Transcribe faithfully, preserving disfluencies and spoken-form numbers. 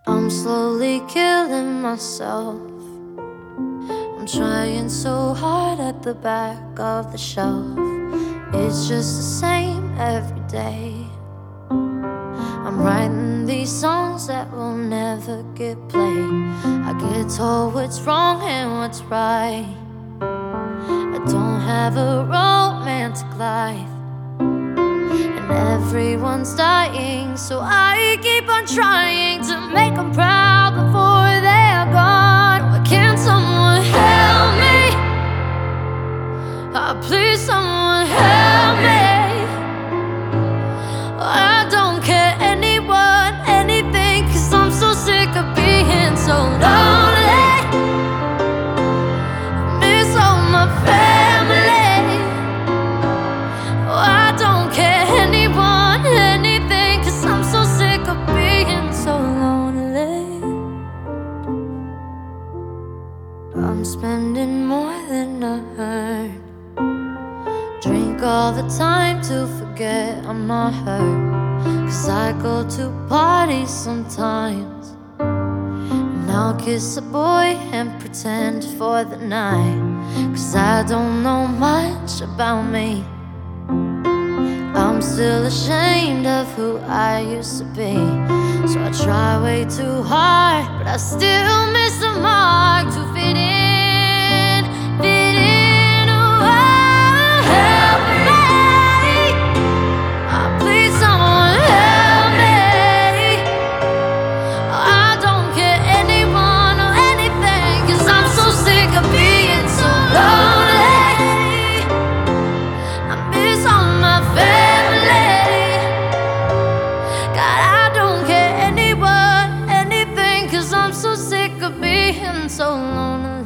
I'm slowly killing myself. I'm trying so hard at the back of the shelf. It's just the same every day. I'm writing these songs that will never get played. I get told what's wrong and what's right. I don't have a romantic life, and everyone's dying, so I keep on trying to make them proud before they're gone. Why can't someone help me? Oh, please, someone help me. I don't care anyone, anything, 'cause I'm so sick of being so lonely. Miss all my family. Oh, I don't care anyone, anything, 'cause I'm so sick of being so lonely. I'm spending more than I earn. Drink all the time to forget I'm not hurt, 'cause I go to parties sometimes, and I'll kiss a boy and pretend for the night, 'cause I don't know much about me. I'm still ashamed of who I used to be, so I try way too hard, but I still miss the mark to fit in, fit in. Oh, help me. Oh, please, someone help me. Oh, I don't care anyone or anything, 'cause I'm so sick of being so lonely. I miss all my family. God, I don't care anyone, anything, 'cause I'm so sick of being so lonely.